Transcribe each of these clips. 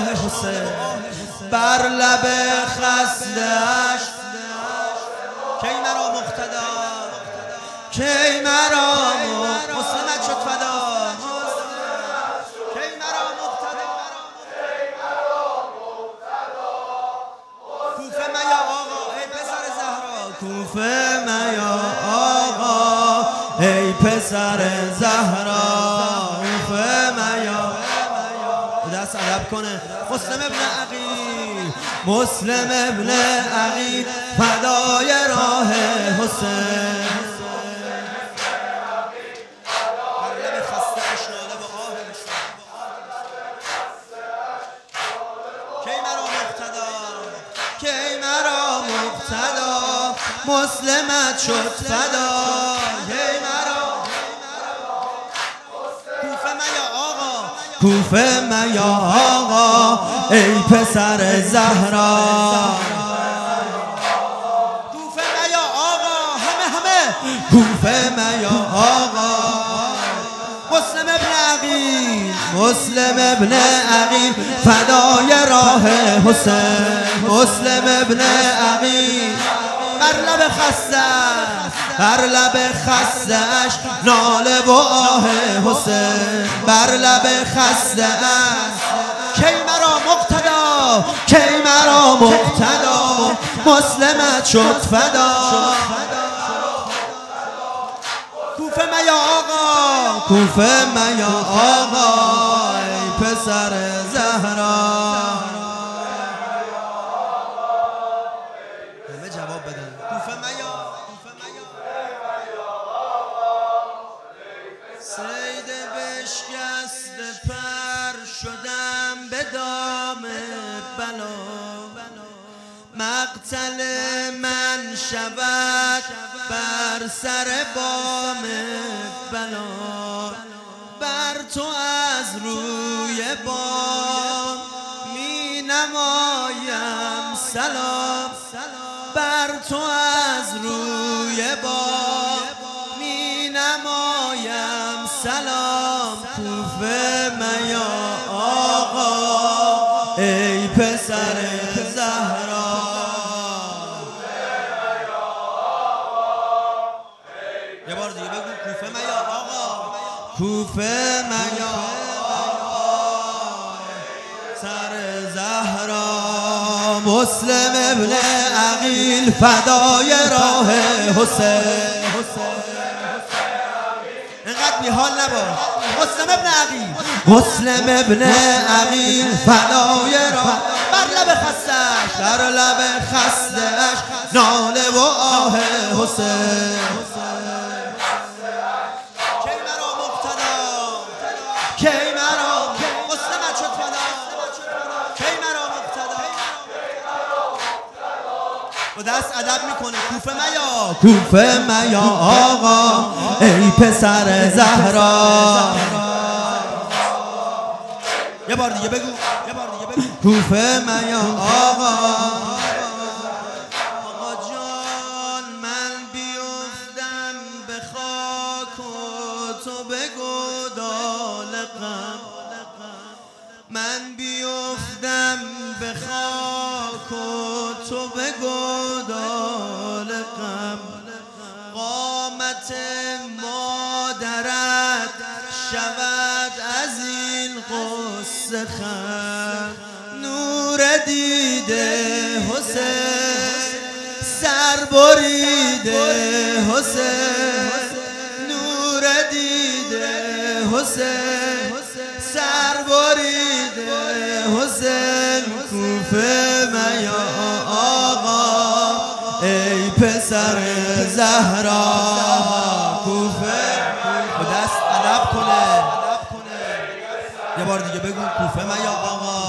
حسین بر لب خسته‌اش کی مرا مقتدا کی مرا مسلمت شد فدا کی مرا مقتدا کوفه میا آقا ای پسر زهرا کوفه میا آقا ای پسر زهرا کوفه میا دست ادب کنه مسلم ابن عقیل مسلم ابن عقیل فدای راه حسین کی مرا مقتدا مسلمت شد فدا کی مرا کوفه میا آقا کوفه میا آقا ای پسر زهرا کوفه میا آقا همه کوفه میا آقا مسلم ابن عقیل مسلم ابن عقیل فدای راه حسین مسلم ابن عقیل بر لب خسته‌اش بر لب خسته‌اش ناله و آه حسین بر لب خسته‌اش کی مرا مقتدا کی مرا مقتدا مسلمت شد فدا کوفه میا آقا کوفه میا آقا ای پسر زهرا همه جواب بدن کوفه میا سید بشکست پر شدم به دام بلا مقتل من شود بر سر بام بلا بر تو از روی بام می نمایم سلام بر تو از روی بام می نمایم سلام کوفه میا آقا ای پسر زهرا یه بار دیگه بگو کوفه میا آقا کوفه میا سر زهرا مسلم ابن عقیل فدای راه حسین اینقدر بیحال نباش مسلم ابن عقیل مسلم ابن عقیل فدای راه بر لب خسته‌اش بر لب خسته‌اش ناله و آه حسین کی مرا مسلمت شد فدا کی مرا مقتدا و دست ادب میکنه کوفه میا کوفه میا آقا ای پسر زهرا یه بار دیگه بگو کوفه میا آقا جان من بیفتم به خاک و تو بگو من بیفتم به خاک و تو به گودال غم قامت مادرت شود از این قصه خم نور دیده حسین سر بریده حسین نور دیده حسین سر بریده حسین کوفه میا آقا ای پسر زهرا کوفه و دست ادب کنه یه بار دیگه بگو کوفه میا آقا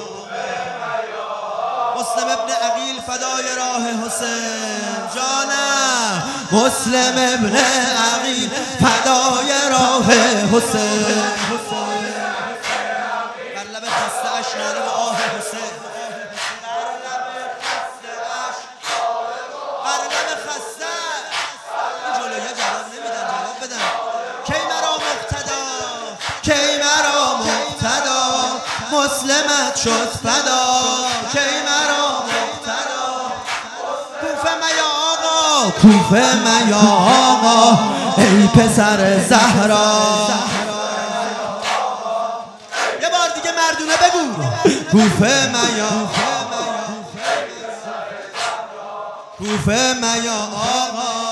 مسلم ابن عقیل فدای راه حسین جانم مسلم ابن عقیل فدای راه حسین بر لب خسته‌اش ناله و آه حسین بر لب خسته این جلویه جواب نمیدن جواب بدن کی مرا مقتدا مسلمت صد شد فدا کی مرا مقتدا کوفه میا آقا کوفه میا آقا ای پسر زهرا یه بار دیگه مردونه بگو کوفه میا کوفه میا آقا